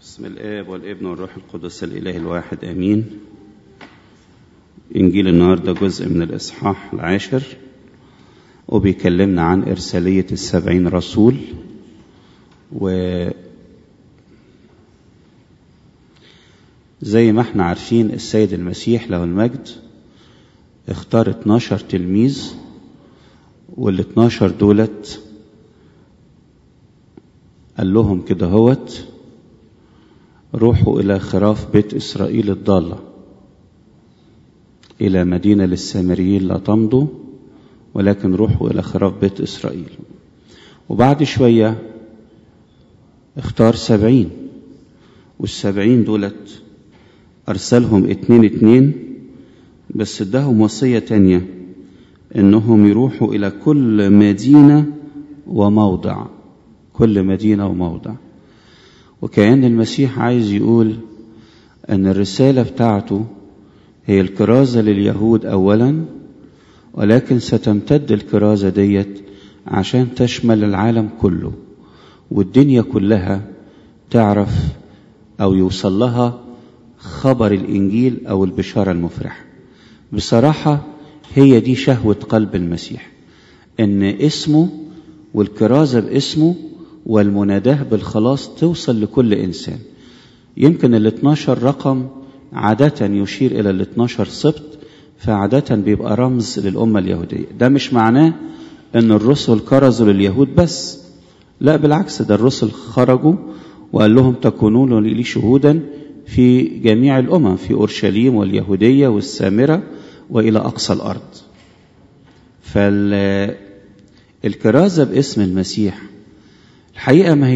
بسم الآب والابن والروح القدس الإله الواحد آمين. إنجيل النهاردة جزء من الإصحاح 10 وبيكلمنا عن إرسالية 70 رسول. وزي ما احنا عارفين السيد المسيح له المجد اختار 12 تلميذ، وال12 دولت قال لهم كده هوت: روحوا إلى خراف بيت إسرائيل الضالة، إلى مدينة للسامريين لا تمضوا، ولكن روحوا إلى خراف بيت إسرائيل. وبعد شوية اختار 70، وال70 دولت أرسلهم 2 بس اداهم وصية تانية إنهم يروحوا إلى كل مدينة وموضع، كل مدينة وموضع. وكأن المسيح عايز يقول أن الرسالة بتاعته هي الكرازة لليهود أولا، ولكن ستمتد الكرازة ديت عشان تشمل العالم كله، والدنيا كلها تعرف أو يوصل لها خبر الإنجيل أو البشارة المفرحة. بصراحة هي دي شهوة قلب المسيح، أن اسمه والكرازة باسمه والمناداة بالخلاص توصل لكل إنسان. يمكن 12 رقم عادة يشير إلى 12 سبط، فعادة بيبقى رمز للأمة اليهودية. ده مش معناه أن الرسل كرزوا لليهود بس، لا بالعكس، ده الرسل خرجوا وقال لهم تكونون لي شهودا في جميع الأمم، في أورشليم واليهودية والسامرة وإلى أقصى الأرض. فالكرازة باسم المسيح الحقيقة ما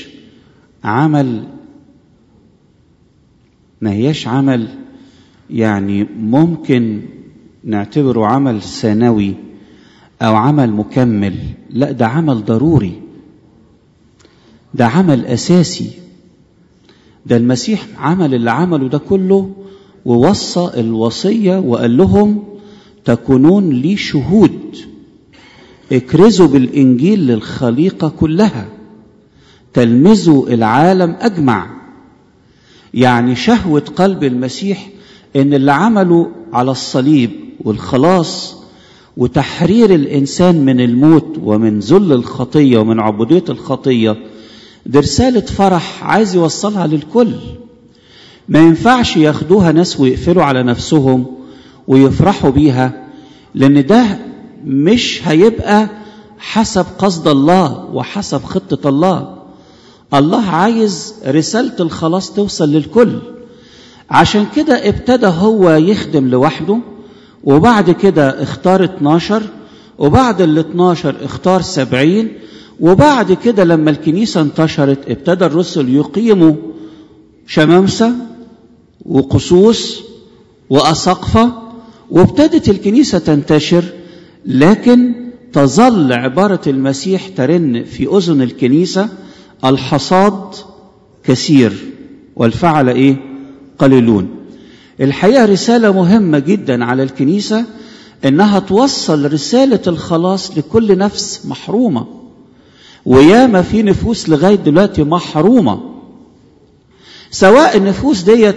هياش عمل يعني ممكن نعتبره عمل ثانوي أو عمل مكمل، لا، ده عمل ضروري، ده عمل أساسي. ده المسيح عمل اللي عمله ده كله ووصى الوصية وقال لهم تكونون لي شهود، اكرزوا بالإنجيل للخليقة كلها، تلمذوا العالم أجمع. يعني شهوة قلب المسيح إن اللي عمله على الصليب والخلاص وتحرير الإنسان من الموت ومن ذل الخطية ومن عبودية الخطية، دي رسالة فرح عايز يوصلها للكل. ما ينفعش ياخدوها ناس ويقفلوا على نفسهم ويفرحوا بيها، لأن ده مش هيبقى حسب قصد الله وحسب خطة الله. الله عايز رسالة الخلاص توصل للكل، عشان كده ابتدى هو يخدم لوحده، وبعد كده اختار 12، وبعد 12 اختار 70، وبعد كده لما الكنيسة انتشرت ابتدى الرسل يقيموا شمامسة وقصوص وأساقفة، وابتدت الكنيسة تنتشر. لكن تظل عبارة المسيح ترن في أذن الكنيسة: الحصاد كثير والفعل قليلون. الحقيقة رسالة مهمة جدا على الكنيسة إنها توصل رسالة الخلاص لكل نفس محرومة، وياما في نفوس لغاية دلوقتي محرومة، سواء النفوس ديت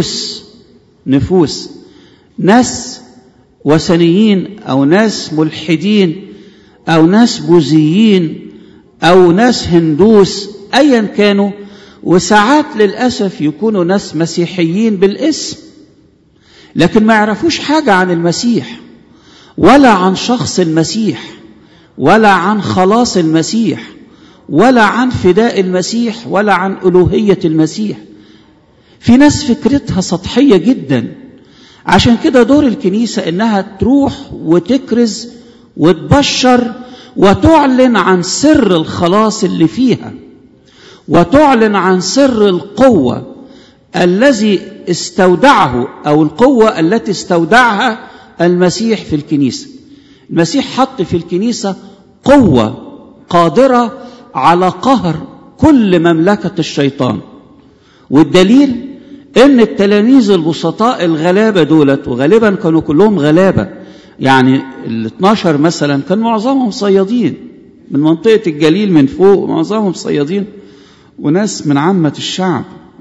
نفوس ناس وثنيين أو ناس ملحدين أو ناس بوذيين أو ناس هندوس، أيا كانوا. وساعات للأسف يكونوا ناس مسيحيين بالاسم، لكن ما يعرفوش حاجة عن المسيح ولا عن شخص المسيح ولا عن خلاص المسيح ولا عن فداء المسيح ولا عن ألوهية المسيح. في ناس فكرتها سطحية جدا. عشان كده دور الكنيسة إنها تروح وتكرز وتبشر وتعلن عن سر الخلاص اللي فيها، وتعلن عن سر القوة الذي استودعه أو القوة التي استودعها المسيح في الكنيسة. المسيح حط في الكنيسة قوة قادرة على قهر كل مملكة الشيطان. والدليل إن التلاميذ البسطاء الغلابة دولت، وغالبا كانوا كلهم غلابة، يعني 12 مثلا كان معظمهم صيادين من منطقة الجليل من فوق، معظمهم صيادين وناس من عامة الشعب.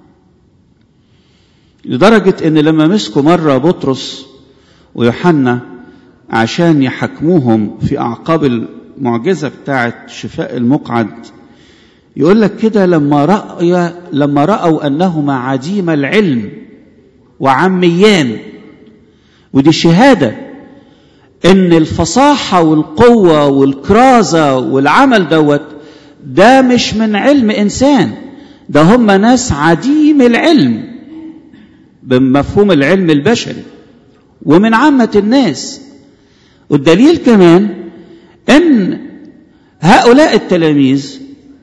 لدرجة ان لما مسكوا مرة بطرس ويوحنا عشان يحكموهم في اعقاب المعجزة بتاعة شفاء المقعد، يقول لك كده لما رأوا انهما عديم العلم وعميان، ودي شهادة ان الفصاحة والقوة والكرازة والعمل ده مش من علم انسان، ده هم ناس عديم العلم بمفهوم العلم البشري ومن عامة الناس. والدليل كمان ان هؤلاء التلاميذ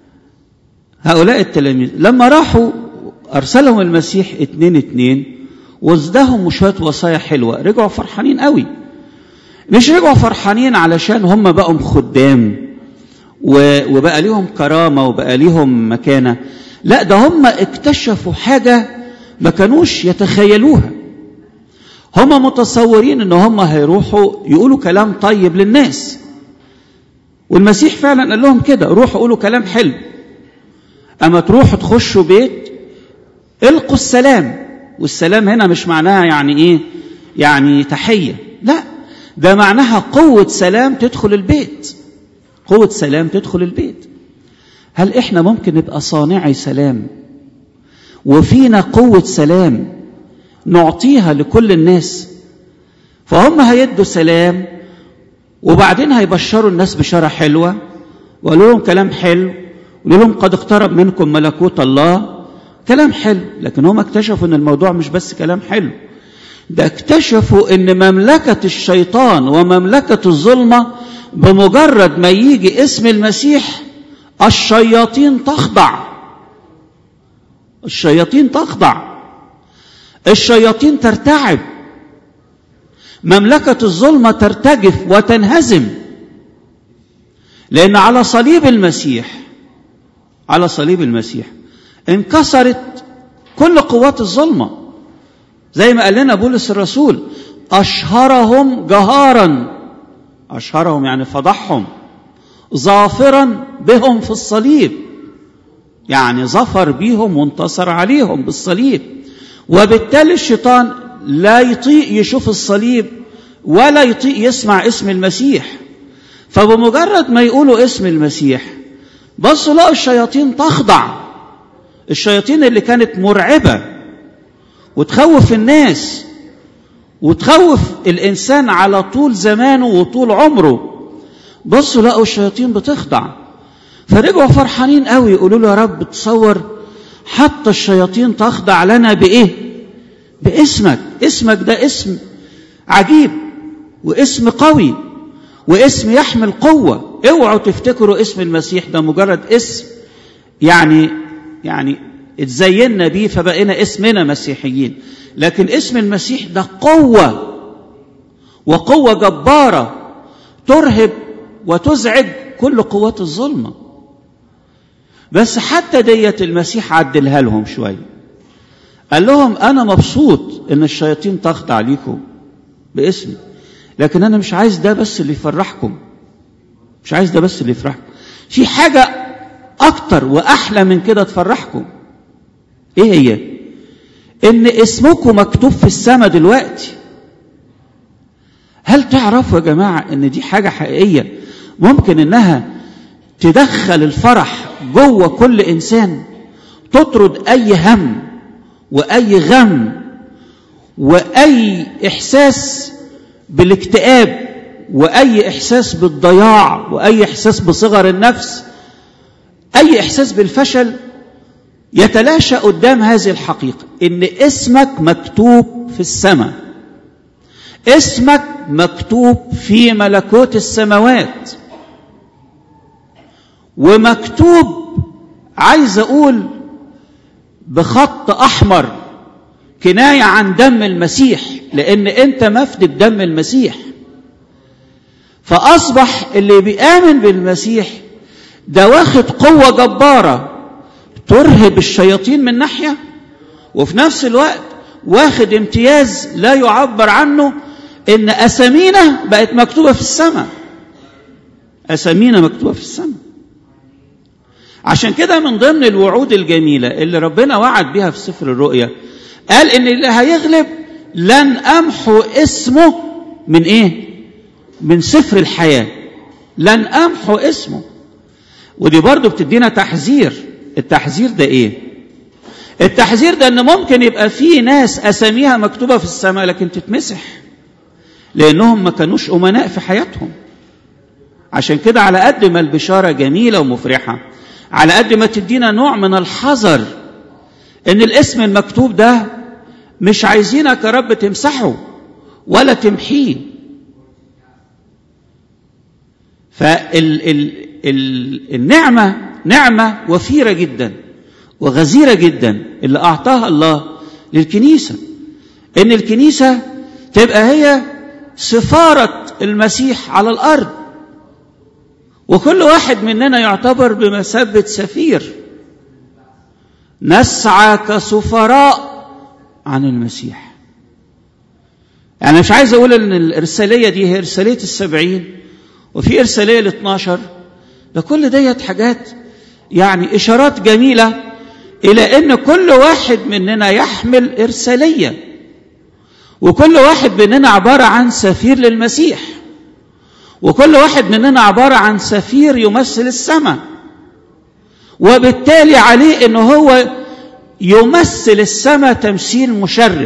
لما راحوا ارسلهم المسيح 2 وزدهم شوية وصايا حلوة، رجعوا فرحانين قوي. مش رجعوا فرحانين علشان هم بقوا خدام وبقى ليهم كرامة وبقى ليهم مكانة، لا، ده هم اكتشفوا حاجة ما كانوش يتخيلوها. هم متصورين ان هم هيروحوا يقولوا كلام طيب للناس، والمسيح فعلا قال لهم كده، روحوا قولوا كلام حلو. اما تروحوا تخشوا بيت القوا السلام، والسلام هنا مش معناها يعني ايه، يعني تحية، لا، ده معناها قوة سلام تدخل البيت، قوة سلام تدخل البيت. هل احنا ممكن نبقى صانعي سلام وفينا قوة سلام نعطيها لكل الناس؟ فهم هيدوا سلام وبعدين هيبشروا الناس بشارة حلوة وقالوا لهم كلام حلو، وقالوا لهم قد اقترب منكم ملكوت الله، كلام حلو. لكن هم اكتشفوا ان الموضوع مش بس كلام حلو، ده اكتشفوا ان مملكة الشيطان ومملكة الظلمة بمجرد ما يجي اسم المسيح الشياطين تخضع، الشياطين تخضع، الشياطين ترتعب، مملكة الظلمة ترتجف وتنهزم. لأن على صليب المسيح انكسرت كل قوات الظلمة، زي ما قال لنا بولس الرسول، أشهرهم جهارا، أشهرهم يعني فضحهم، ظافرا بهم في الصليب، يعني ظفر بيهم وانتصر عليهم بالصليب. وبالتالي الشيطان لا يطيق يشوف الصليب ولا يطيق يسمع اسم المسيح. فبمجرد ما يقولوا اسم المسيح بصوا لقوا الشياطين تخضع، الشياطين اللي كانت مرعبة وتخوف الناس وتخوف الإنسان على طول زمانه وطول عمره، بصوا لقوا الشياطين بتخضع. فرجعوا فرحانين قوي، يقولوا له يا رب تصور حتى الشياطين تخضع لنا بإيه؟ باسمك. اسمك ده اسم عجيب واسم قوي واسم يحمل قوة. اوعوا تفتكروا اسم المسيح ده مجرد اسم يعني اتزينا بيه فبقينا اسمنا مسيحيين، لكن اسم المسيح ده قوة، وقوة جبارة ترهب وتزعج كل قوات الظلمة. بس حتى ديت المسيح عدلها لهم شوية، قال لهم أنا مبسوط إن الشياطين تخضع ليكم باسمي، لكن أنا مش عايز ده بس اللي يفرحكم، مش عايز ده بس اللي يفرحكم، في حاجة أكتر وأحلى من كده تفرحكم. إيه هي؟ إن اسمكم مكتوب في السماء دلوقتي. هل تعرفوا يا جماعة إن دي حاجة حقيقية ممكن إنها تدخل الفرح جوه كل إنسان، تطرد أي هم وأي غم وأي إحساس بالاكتئاب وأي إحساس بالضياع وأي إحساس بصغر النفس، أي إحساس بالفشل، يتلاشى قدام هذه الحقيقة إن اسمك مكتوب في السماء، اسمك مكتوب في ملكوت السماوات، ومكتوب عايز أقول بخط أحمر كناية عن دم المسيح، لأن أنت مفدي بدم المسيح. فأصبح اللي بيآمن بالمسيح ده واخد قوة جبارة ترهب الشياطين من ناحية، وفي نفس الوقت واخد امتياز لا يعبر عنه، إن أسامينا بقت مكتوبة في السماء، أسامينا مكتوبة في السماء. عشان كده من ضمن الوعود الجميلة اللي ربنا وعد بها في سفر الرؤيا قال إن اللي هيغلب لن أمحو اسمه من إيه؟ من سفر الحياة. لن أمحو اسمه. ودي برضو بتدينا تحذير. التحذير ده إيه؟ التحذير ده إن ممكن يبقى فيه ناس أساميها مكتوبة في السماء لكن تتمسح لأنهم ما كانوش أمناء في حياتهم. عشان كده على قد ما البشارة جميلة ومفرحة، على قد ما تدينا نوع من الحذر إن الاسم المكتوب ده مش عايزينك يا رب تمسحه ولا تمحيه. فالنعمة نعمة وفيرة جدا وغزيرة جدا اللي أعطاها الله للكنيسة، إن الكنيسة تبقى هي سفارة المسيح على الأرض، وكل واحد مننا يعتبر بمثابة سفير، نسعى كسفراء عن المسيح. يعني مش عايز أقول إن الإرسالية دي هي إرسالية 70 وفي إرسالية 12، ده كل ديت حاجات يعني إشارات جميلة إلى إن كل واحد مننا يحمل إرسالية، وكل واحد مننا عبارة عن سفير للمسيح، وكل واحد مننا عبارة عن سفير يمثل السماء، وبالتالي عليه إنه هو يمثل السماء تمثيل مشرف.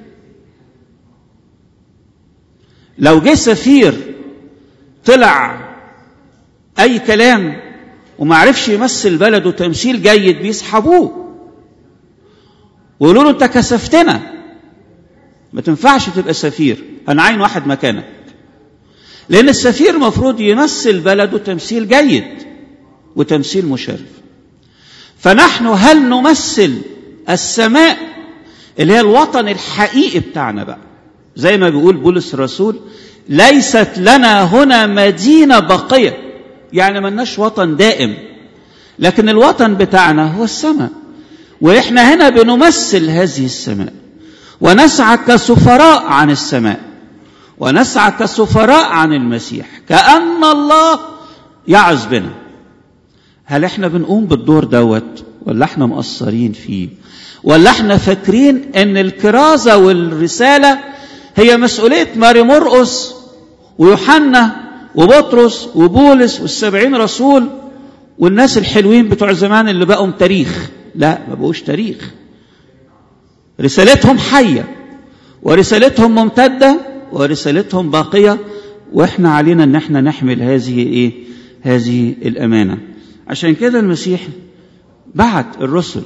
لو جه سفير طلع أي كلام وما عرفش يمثل بلده تمثيل جيد بيسحبوه ويقولوا له أنت كسفتنا، ما تنفعش تبقى سفير، هنعين واحد مكانك. لأن السفير مفروض يمثل بلده تمثيل جيد وتمثيل مشرف. فنحن هل نمثل السماء اللي هي الوطن الحقيقي بتاعنا بقى، زي ما بيقول بولس الرسول ليست لنا هنا مدينة بقية، يعني ملناش وطن دائم، لكن الوطن بتاعنا هو السماء، وإحنا هنا بنمثل هذه السماء ونسعى كسفراء عن السماء ونسعى كسفراء عن المسيح، كأن الله يعز بنا. هل احنا بنقوم بالدور دوت ولا احنا مقصرين فيه، ولا احنا فاكرين ان الكرازة والرسالة هي مسؤولية ماري مرقس ويوحنا وبطرس وبولس والسبعين رسول والناس الحلوين بتوع زمان اللي بقوا تاريخ؟ لا، ما بقوش تاريخ. رسالتهم حية ورسالتهم ممتدة ورسالتهم باقية، واحنا علينا ان احنا نحمل هذه الامانة. عشان كده المسيح بعت الرسل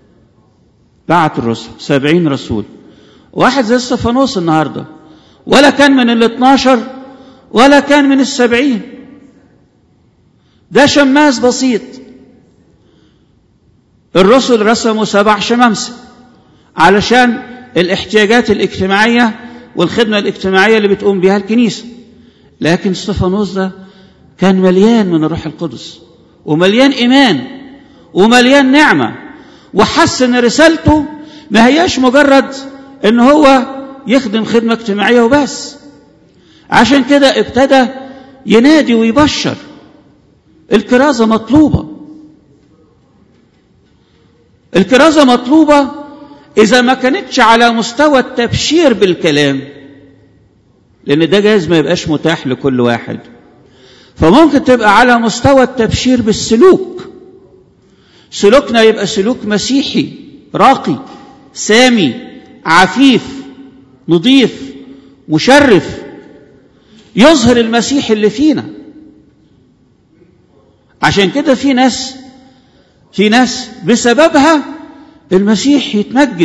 70 رسول. واحد زي استفانوس النهاردة ولا كان من 12 ولا كان من 70، ده شماس بسيط. الرسل رسموا 7 شمامسة علشان الاحتياجات الاجتماعية والخدمة الاجتماعية اللي بتقوم بها الكنيسة، لكن استفانوس ده كان مليان من الروح القدس ومليان إيمان ومليان نعمة، وحس ان رسالته ما هياش مجرد ان هو يخدم خدمة اجتماعية وبس. عشان كده ابتدى ينادي ويبشر. الكرازة مطلوبة، الكرازة مطلوبة إذا ما كانتش على مستوى التبشير بالكلام، لأن ده جايز ما يبقاش متاح لكل واحد، فممكن تبقى على مستوى التبشير بالسلوك. سلوكنا يبقى سلوك مسيحي راقي سامي عفيف نظيف مشرف، يظهر المسيح اللي فينا. عشان كده في ناس بسببها المسيح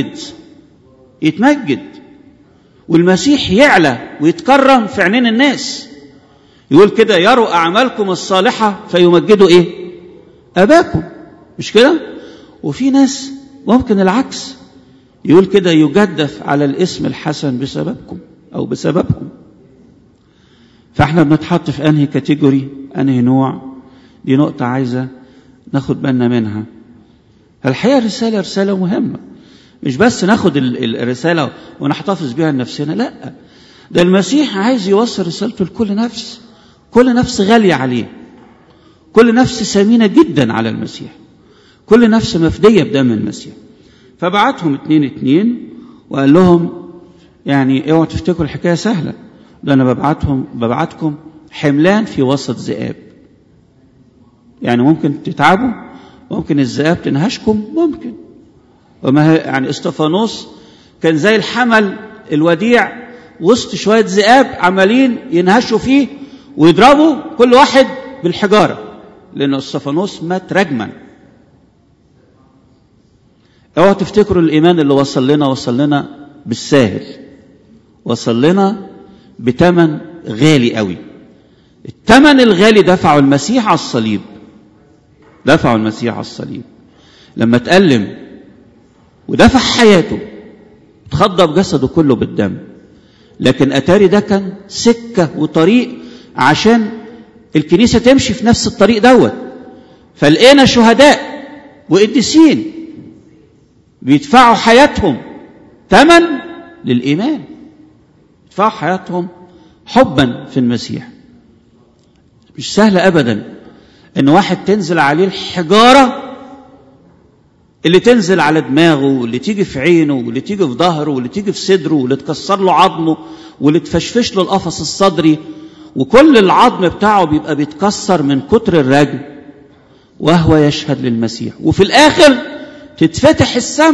يتمجد والمسيح يعلى ويتكرم في عينين الناس. يقول كده يروا أعمالكم الصالحة فيمجدوا أباكم، مش كده؟ وفي ناس ممكن العكس، يقول كده يجدف على الاسم الحسن بسببكم أو بسببهم. فاحنا بنتحط في أنهي كاتيجوري، أنهي نوع؟ دي نقطة عايزة ناخد بالنا منها. الحقيقة رسالة مهمة، مش بس ناخد الرسالة ونحتفظ بها لنفسنا، لا، ده المسيح عايز يوصل رسالته لكل نفس. كل نفس غالية عليه، كل نفس ثمينة جدا على المسيح، كل نفس مفدية بدم المسيح. فبعتهم 2 وقال لهم يعني اوعوا تفتكروا الحكاية سهلة، ده أنا ببعتكم حملان في وسط ذئاب. يعني ممكن تتعبوا، ممكن الذئاب تنهشكم، ممكن. وما يعني استفانوس كان زي الحمل الوديع وسط شوية ذئاب عمالين ينهشوا فيه ويضربوا كل واحد بالحجارة، لأن استفانوس مات رجما. اوعوا تفتكروا الإيمان اللي وصل لنا بالساهل، وصل لنا بتمن غالي قوي. التمن الغالي دفعه المسيح على الصليب، دفعه المسيح على الصليب لما تألم ودفع حياته، تخضب جسده كله بالدم. لكن أتاري ده كان سكة وطريق عشان الكنيسة تمشي في نفس الطريق دوت. فلقينا شهداء وقديسين بيدفعوا حياتهم تمن للإيمان، يدفعوا حياتهم حبا في المسيح. مش سهل أبدا إن واحد تنزل عليه الحجارة اللي تنزل على دماغه، واللي تيجي في عينه، واللي تيجي في ظهره، واللي تيجي في صدره، واللي تكسر له عظمه، واللي تفشفش له القفص الصدري، وكل العظم بتاعه بيبقى بيتكسر من كتر الرجم، وهو يشهد للمسيح. وفي الآخر تتفتح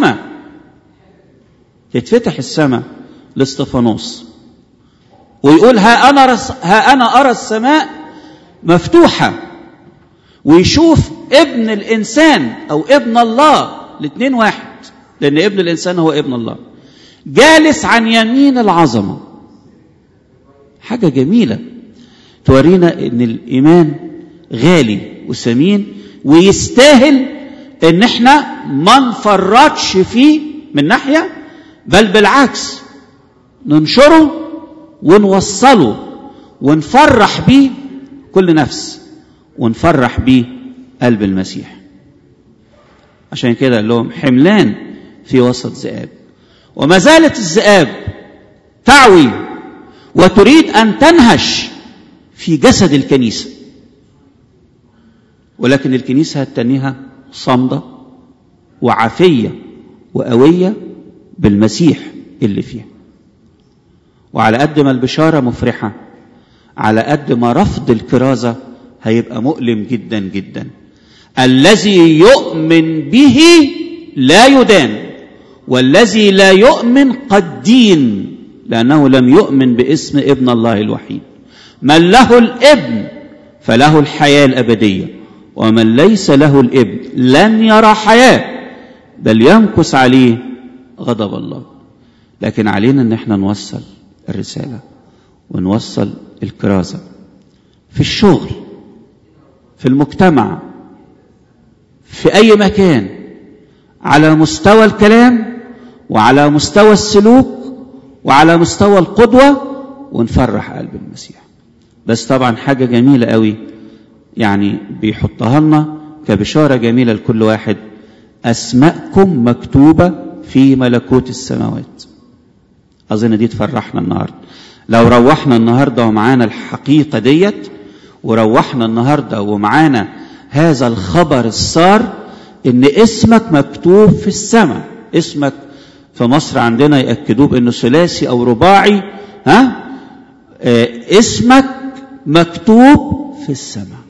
السماء لاستفانوس، ويقول ها أنا أرى السماء مفتوحة، ويشوف ابن الإنسان أو ابن الله، الاثنين واحد، لأن ابن الإنسان هو ابن الله، جالس عن يمين العظمة. حاجة جميلة تورينا إن الإيمان غالي وثمين، ويستاهل إن احنا ما نفرطش فيه من ناحية، بل بالعكس ننشره ونوصله ونفرح بيه كل نفس، ونفرح بيه قلب المسيح. عشان كده قال لهم حملان في وسط ذئاب. وما زالت الذئاب تعوي وتريد أن تنهش في جسد الكنيسة، ولكن الكنيسة هتنيها صامدة وعافية وقوية بالمسيح اللي فيها. وعلى قد ما البشارة مفرحة، على قد ما رفض الكرازة هيبقى مؤلم جدا جدا. الذي يؤمن به لا يدان، والذي لا يؤمن قد دين، لأنه لم يؤمن باسم ابن الله الوحيد. من له الابن فله الحياة الأبدية، ومن ليس له الابن لن يرى حياة، بل يمكث عليه غضب الله. لكن علينا ان احنا نوصل الرسالة ونوصل الكرازة في الشغل، في المجتمع، في أي مكان، على مستوى الكلام وعلى مستوى السلوك وعلى مستوى القدوة، ونفرح قلب المسيح. بس طبعا حاجة جميلة قوي يعني بيحطها لنا كبشارة جميلة لكل واحد: أسماءكم مكتوبة في ملكوت السماوات. أظن دي تفرحنا النهاردة. لو روحنا النهاردة ومعانا الحقيقة ديت، وروحنا النهاردة ومعانا هذا الخبر السار إن اسمك مكتوب في السماء. اسمك في مصر عندنا يأكدوه بأنه ثلاثي أو رباعي، اسمك مكتوب في السماء.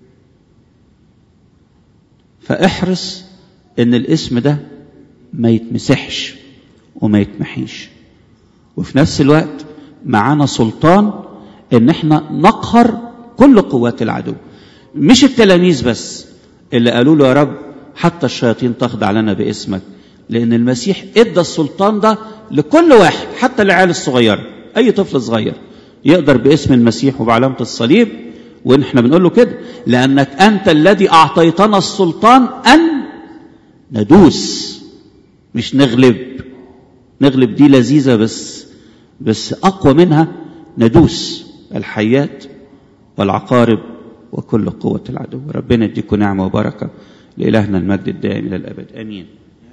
فاحرص إن الاسم ده ما يتمسحش وما يتمحيش. وفي نفس الوقت معانا سلطان إن احنا نقهر كل قوات العدو. مش التلاميذ بس اللي قالوا له يا رب حتى الشياطين تخضع لنا باسمك، لأن المسيح ادى السلطان ده لكل واحد، حتى العيال الصغير. أي طفل صغير يقدر باسم المسيح وبعلامة الصليب، ونحن بنقول له كده: لأنك أنت الذي أعطيتنا السلطان أن ندوس، مش نغلب. نغلب دي لذيذة بس أقوى منها ندوس الحيات والعقارب وكل قوة العدو. ربنا يديكم نعمة وبركة. لإلهنا المجد الدائم إلى الأبد، آمين.